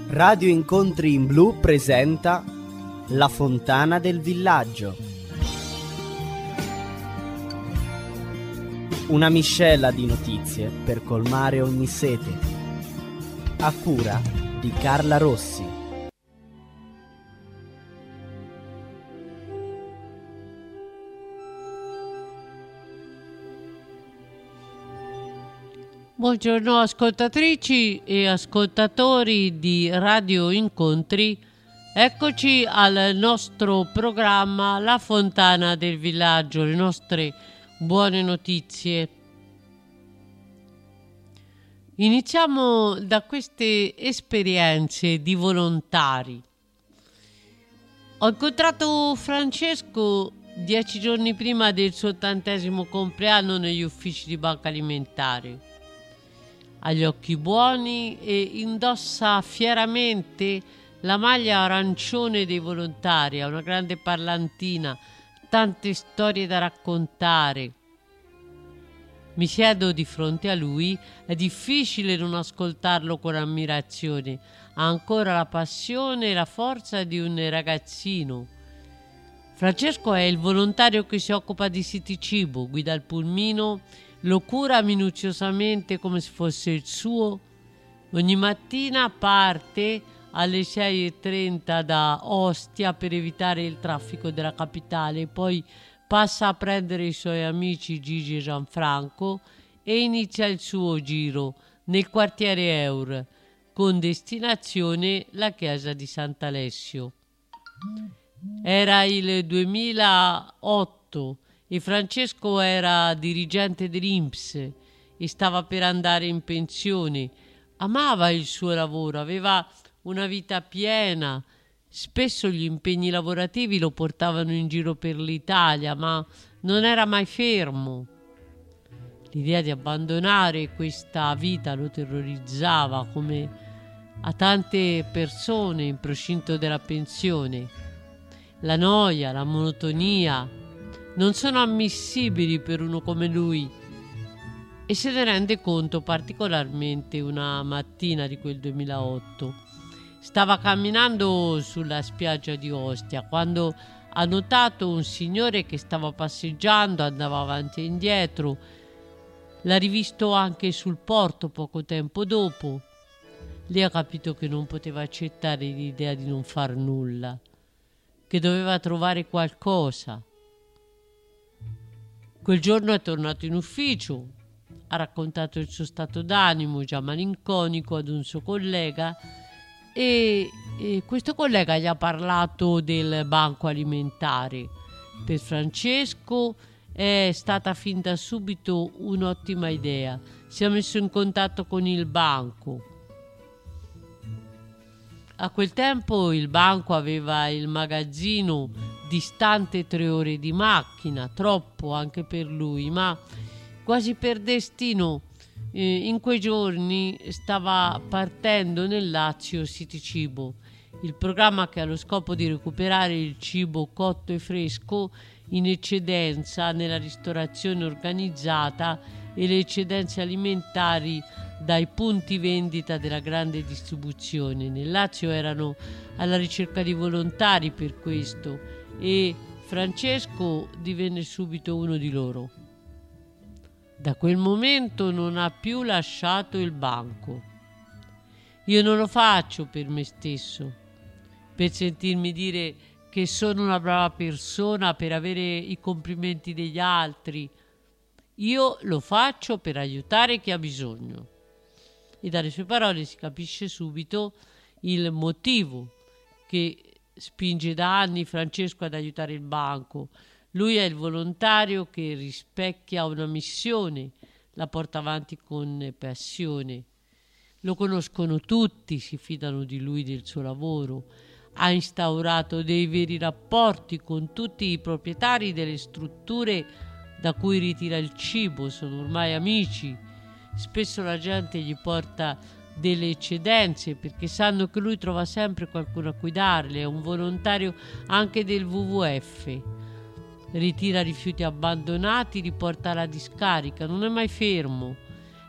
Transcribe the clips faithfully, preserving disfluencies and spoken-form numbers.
Radio Incontri in Blu presenta La Fontana del Villaggio. Una miscela di notizie per colmare ogni sete. A cura di Carla Rossi. Buongiorno ascoltatrici e ascoltatori di Radio Incontri, eccoci al nostro programma La Fontana del Villaggio, le nostre buone notizie. Iniziamo da queste esperienze di volontari. Ho incontrato Francesco dieci giorni prima del suo ottantesimo compleanno negli uffici di Banca Alimentare. Ha gli occhi buoni e indossa fieramente la maglia arancione dei volontari, ha una grande parlantina, tante storie da raccontare. Mi siedo di fronte a lui, è difficile non ascoltarlo con ammirazione, ha ancora la passione e la forza di un ragazzino. Francesco è il volontario che si occupa di City Cibo, guida il pulmino, lo cura minuziosamente come se fosse il suo. Ogni mattina parte alle sei e trenta da Ostia per evitare il traffico della capitale, poi passa a prendere i suoi amici Gigi e Gianfranco e inizia il suo giro nel quartiere Eur con destinazione la chiesa di Sant'Alessio. Era il duemilaotto e Francesco era dirigente dell'I N P S e stava per andare in pensione. Amava il suo lavoro, aveva una vita piena. Spesso gli impegni lavorativi lo portavano in giro per l'Italia, ma non era mai fermo. L'idea di abbandonare questa vita lo terrorizzava, come a tante persone in procinto della pensione. La noia, la monotonia non sono ammissibili per uno come lui e se ne rende conto particolarmente una mattina di quel duemilaotto. Stava camminando sulla spiaggia di Ostia quando ha notato un signore che stava passeggiando, andava avanti e indietro. L'ha rivisto anche sul porto poco tempo dopo. Lì ha capito che non poteva accettare l'idea di non far nulla, che doveva trovare qualcosa. Quel giorno è tornato in ufficio, ha raccontato il suo stato d'animo già malinconico ad un suo collega e, e questo collega gli ha parlato del banco alimentare. Per Francesco è stata fin da subito un'ottima idea. Si è messo in contatto con il banco. A quel tempo il banco aveva il magazzino distante tre ore di macchina, troppo anche per lui, ma quasi per destino eh, in quei giorni stava partendo nel Lazio City Cibo, il programma che ha lo scopo di recuperare il cibo cotto e fresco in eccedenza nella ristorazione organizzata e le eccedenze alimentari dai punti vendita della grande distribuzione. Nel Lazio erano alla ricerca di volontari per questo e Francesco divenne subito uno di loro. Da quel momento non ha più lasciato il banco. Io non lo faccio per me stesso, per sentirmi dire che sono una brava persona, per avere i complimenti degli altri. Io lo faccio per aiutare chi ha bisogno. E dalle sue parole si capisce subito il motivo che spinge da anni Francesco ad aiutare il banco. Lui è il volontario che rispecchia una missione, la porta avanti con passione. Lo conoscono tutti, si fidano di lui, del suo lavoro. Ha instaurato dei veri rapporti con tutti i proprietari delle strutture da cui ritira il cibo, sono ormai amici. Spesso la gente gli porta delle eccedenze perché sanno che lui trova sempre qualcuno a cui darle. È un volontario anche del W W F. Ritira rifiuti abbandonati, li porta alla discarica, non è mai fermo.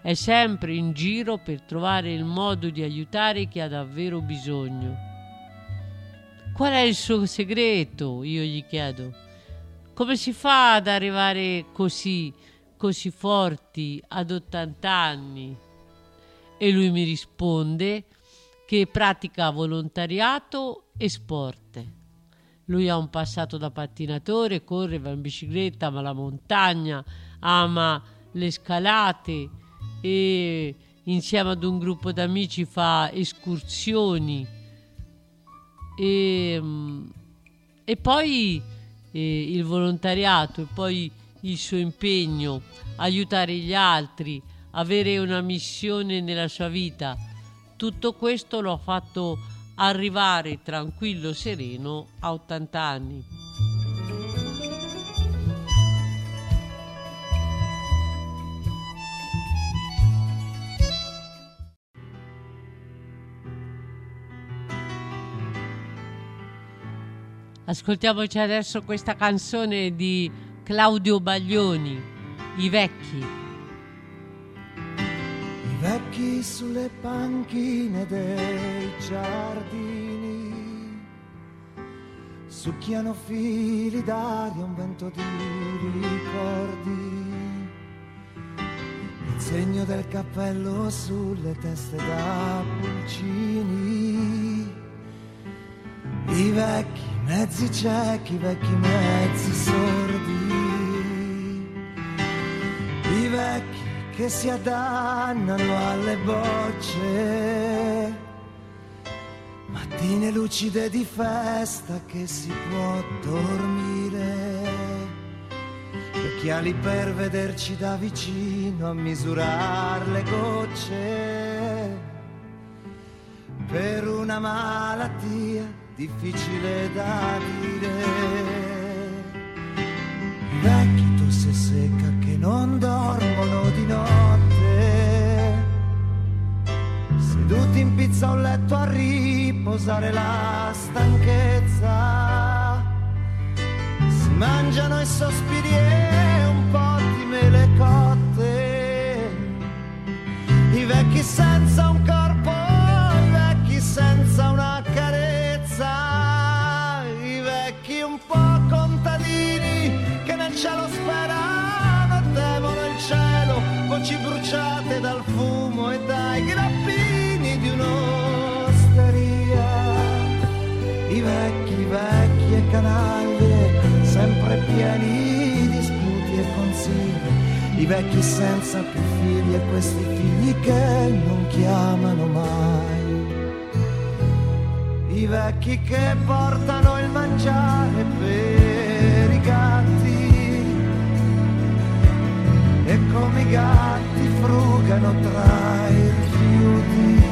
è sempre in giro per trovare il modo di aiutare chi ha davvero bisogno. Qual è il suo segreto? Io gli chiedo. Come si fa ad arrivare così, così forti ad ottanta anni? E lui mi risponde che pratica volontariato e sport. Lui ha un passato da pattinatore, corre, va in bicicletta, ama la montagna, ama le scalate e insieme ad un gruppo d'amici fa escursioni e, e poi e il volontariato e poi il suo impegno, aiutare gli altri, avere una missione nella sua vita. Tutto questo lo ha fatto arrivare tranquillo, sereno a ottanta anni. Ascoltiamoci adesso questa canzone di Claudio Baglioni, I vecchi. I vecchi sulle panchine dei giardini succhiano fili d'aria, un vento di ricordi, il segno del cappello sulle teste da pulcini. I vecchi mezzi ciechi, vecchi mezzi sordi, i vecchi che si addannano alle bocce, mattine lucide di festa che si può dormire, occhiali per vederci da vicino a misurar le gocce, per una malattia difficile da dire. I vecchi tosse secca che non dormono di notte, seduti in pizza a un letto a riposare la stanchezza, si mangiano i sospiri e un po' di mele cotte. I vecchi senza un corpo, i vecchi senza una carezza, i vecchi un po' contadini che nel cielo sperano e temono il cielo, voci bruciate dal fumo e dai grappini di un'osteria. I vecchi, vecchi e canaglie, sempre pieni di sputi e consigli, i vecchi senza più figli e questi figli che non chiamano mai. I vecchi che portano il mangiare per i gatti e come i gatti frugano tra i rifiuti,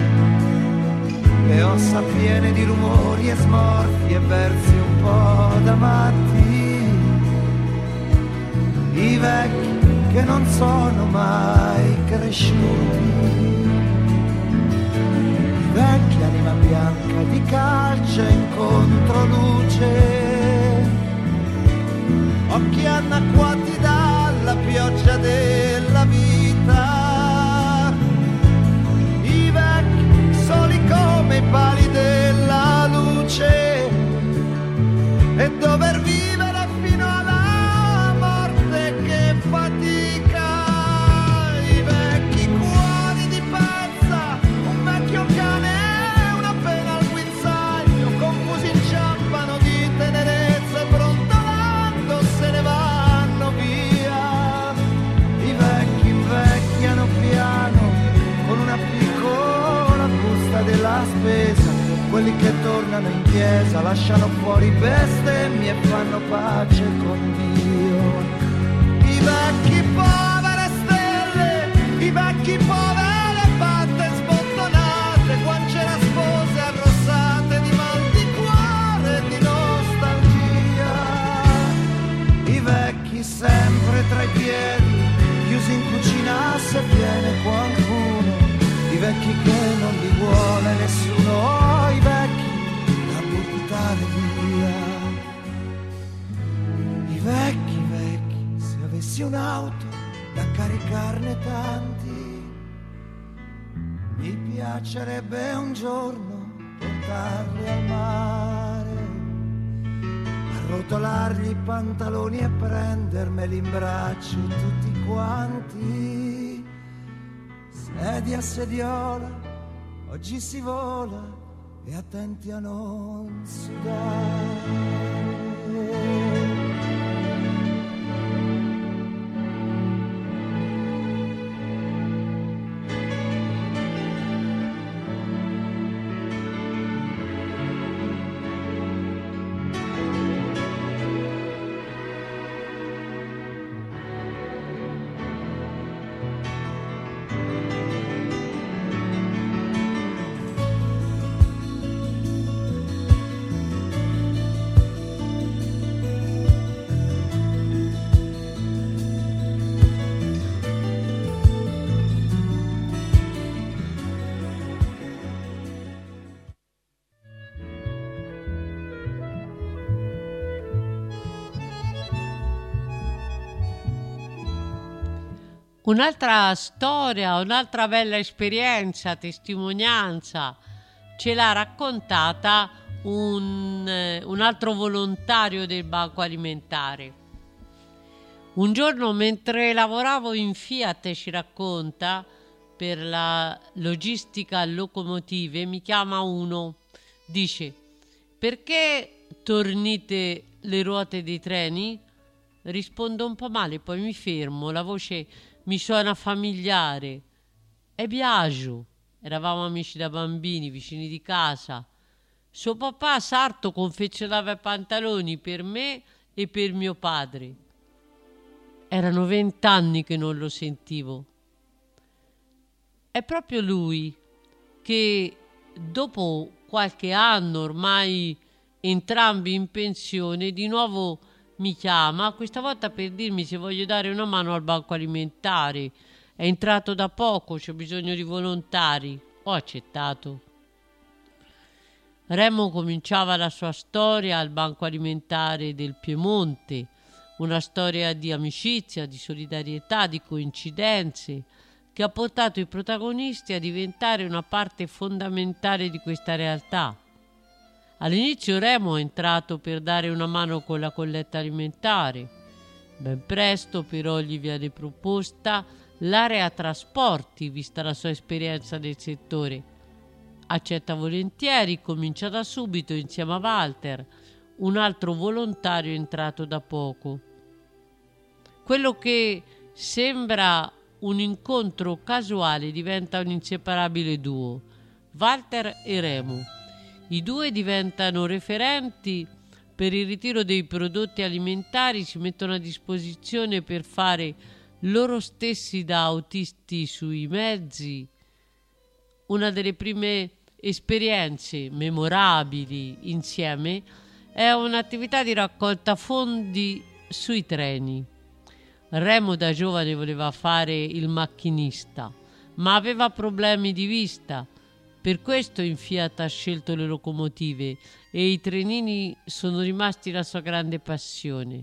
le ossa piene di rumori e smorfie e versi un po' da matti. I vecchi che non sono mai cresciuti, vecchi anima bianca di calce in controluce, occhi annacquati dalla pioggia della vita. I vecchi soli come i pali della luce e dover vivere fino alla morte che fatica. I vecchi cuori di pezza, un vecchio cane, una pena al guinzaglio, confusi inciampano di tenerezza e brontolando se ne vanno via. I vecchi invecchiano piano con una piccola busta della spesa, quelli che tornano in chiesa lasciano fuori bestemmie e fanno pace con Dio. I vecchi povere stelle, i vecchi povere patte sbottonate, guance raspose arrossate di mal di cuore e di nostalgia. I vecchi sempre tra i piedi, chiusi in cucina se viene qualcuno, i vecchi che non li vuole nessuno, oh, i vecchi da buttare via. I vecchi, vecchi, se avessi un'auto da caricarne tanti. Mi piacerebbe un giorno portarli al mare, arrotolargli i pantaloni e prendermeli in braccio tutti quanti. Sedia a sediola, oggi si vola e attenti a non sudare. Un'altra storia, un'altra bella esperienza, testimonianza, ce l'ha raccontata un, un altro volontario del banco alimentare. Un giorno, mentre lavoravo in Fiat, ci racconta, per la logistica locomotive, mi chiama uno, dice: perché tornite le ruote dei treni? Rispondo un po' male, poi mi fermo, la voce mi suona familiare. È Biagio. Eravamo amici da bambini, vicini di casa. Suo papà sarto confezionava i pantaloni per me e per mio padre. Erano vent'anni che non lo sentivo. È proprio lui che, dopo qualche anno, ormai entrambi in pensione, di nuovo mi chiama, questa volta per dirmi se voglio dare una mano al banco alimentare. È entrato da poco, c'è bisogno di volontari. Ho accettato. Remo cominciava la sua storia al banco alimentare del Piemonte, una storia di amicizia, di solidarietà, di coincidenze, che ha portato i protagonisti a diventare una parte fondamentale di questa realtà. All'inizio Remo è entrato per dare una mano con la colletta alimentare. Ben presto però gli viene proposta l'area trasporti, vista la sua esperienza nel settore. Accetta volentieri, comincia da subito insieme a Walter, un altro volontario entrato da poco. Quello che sembra un incontro casuale diventa un inseparabile duo, Walter e Remo. I due diventano referenti per il ritiro dei prodotti alimentari, si mettono a disposizione per fare loro stessi da autisti sui mezzi. Una delle prime esperienze memorabili insieme è un'attività di raccolta fondi sui treni. Remo da giovane voleva fare il macchinista, ma aveva problemi di vista. Per questo in Fiat ha scelto le locomotive e i trenini sono rimasti la sua grande passione.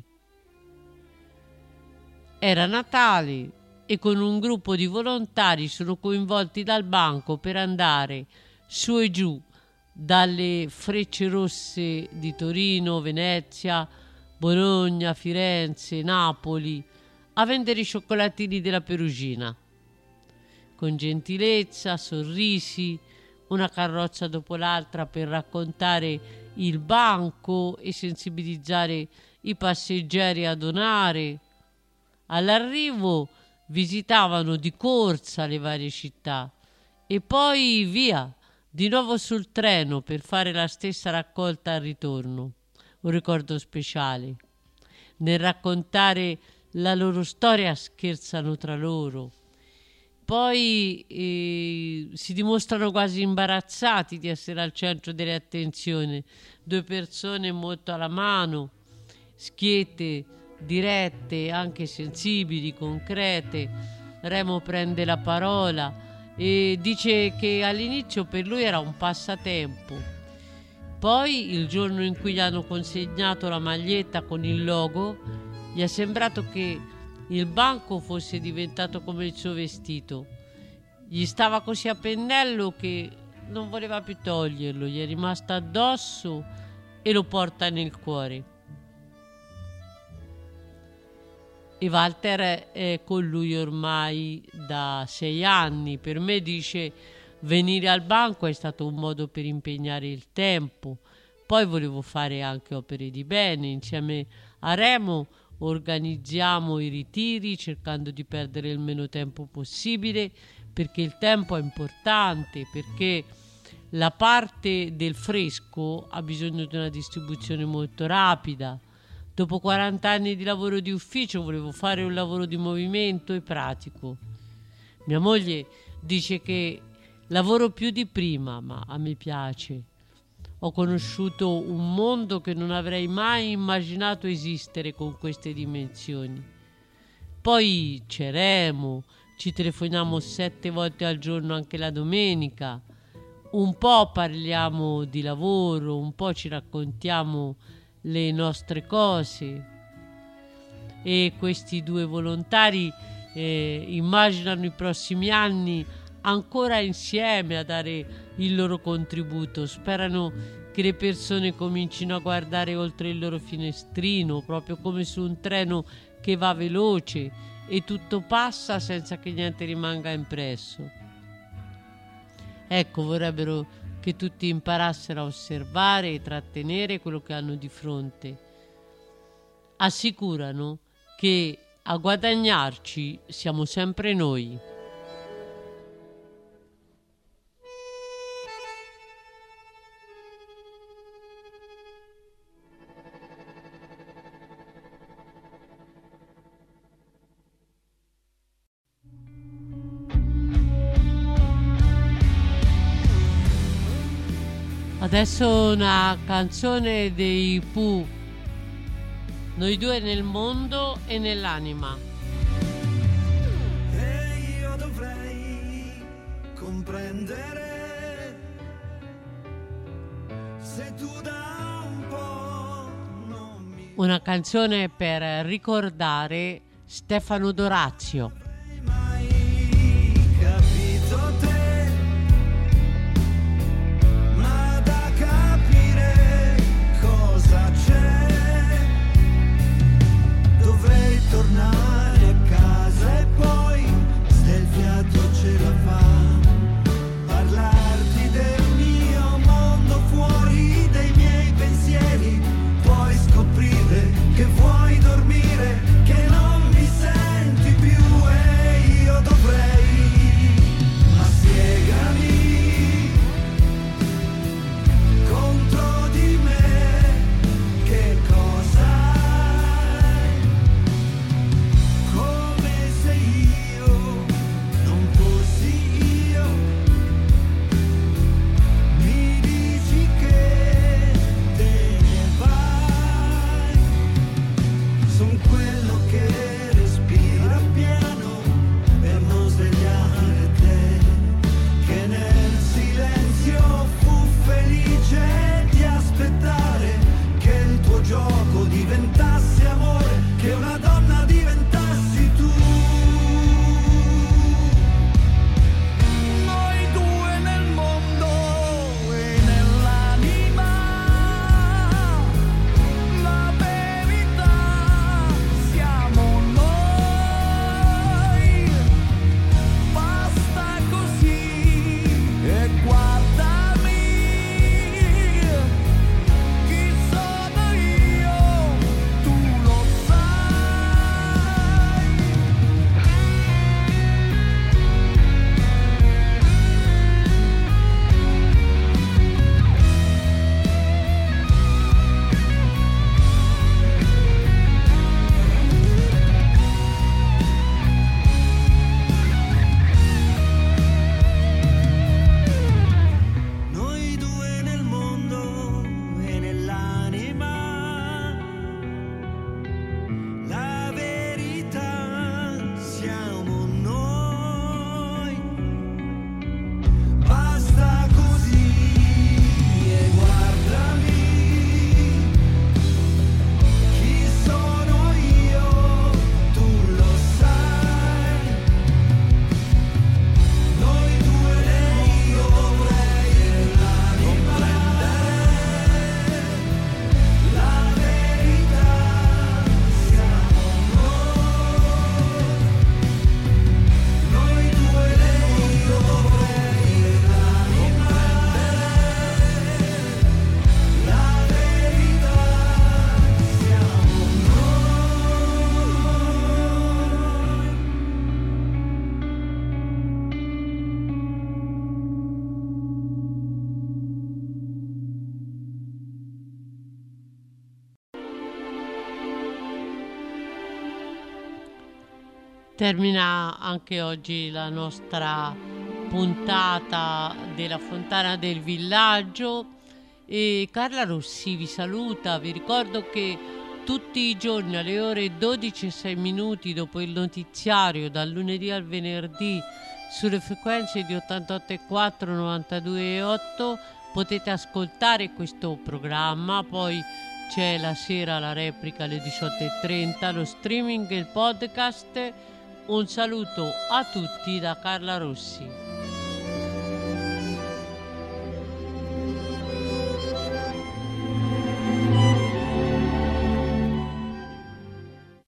Era Natale e con un gruppo di volontari sono coinvolti dal banco per andare su e giù dalle Frecce Rosse di Torino, Venezia, Bologna, Firenze, Napoli a vendere i cioccolatini della Perugina. Con gentilezza, sorrisi, una carrozza dopo l'altra per raccontare il banco e sensibilizzare i passeggeri a donare. All'arrivo visitavano di corsa le varie città e poi via, di nuovo sul treno per fare la stessa raccolta al ritorno. Un ricordo speciale. Nel raccontare la loro storia scherzano tra loro. Poi eh, si dimostrano quasi imbarazzati di essere al centro delle attenzioni. Due persone molto alla mano, schiette, dirette, anche sensibili, concrete. Remo prende la parola e dice che all'inizio per lui era un passatempo. Poi, il giorno in cui gli hanno consegnato la maglietta con il logo, gli è sembrato che il banco fosse diventato come il suo vestito. Gli stava così a pennello che non voleva più toglierlo, gli è rimasto addosso e lo porta nel cuore. E Walter è con lui ormai da sei anni. Per me, dice, venire al banco è stato un modo per impegnare il tempo. Poi volevo fare anche opere di bene. Insieme a Remo organizziamo i ritiri cercando di perdere il meno tempo possibile, perché il tempo è importante, perché la parte del fresco ha bisogno di una distribuzione molto rapida. Dopo quaranta anni di lavoro di ufficio volevo fare un lavoro di movimento e pratico. Mia moglie dice che lavoro più di prima, ma a me piace. Ho conosciuto un mondo che non avrei mai immaginato esistere con queste dimensioni. Poi c'è Remo, ci telefoniamo sette volte al giorno anche la domenica. Un po' parliamo di lavoro, un po' ci raccontiamo le nostre cose. E questi due volontari eh, immaginano i prossimi anni ancora insieme a dare il loro contributo. Sperano che le persone comincino a guardare oltre il loro finestrino, proprio come su un treno che va veloce e tutto passa senza che niente rimanga impresso. Ecco, vorrebbero che tutti imparassero a osservare e trattenere quello che hanno di fronte. Assicurano che a guadagnarci siamo sempre noi. Adesso una canzone dei Pooh, Noi due nel mondo e nell'anima. E io dovrei comprendere se tu da un po' non mi Una canzone per ricordare Stefano Dorazio. avrei mai capito te. Tornare a casa e poi, se il fiato ce la fa, parlarti del mio mondo fuori dei miei pensieri. Puoi scoprire che vuoi dormire, che non mi senti più. Termina anche oggi la nostra puntata della Fontana del Villaggio e Carla Rossi vi saluta. Vi ricordo che tutti i giorni alle ore dodici e sei minuti dopo il notiziario, dal lunedì al venerdì, sulle frequenze di ottantotto e quattro, novantadue e otto potete ascoltare questo programma. Poi c'è la sera la replica alle diciotto e trenta, lo streaming e il podcast. Un saluto a tutti da Carla Rossi.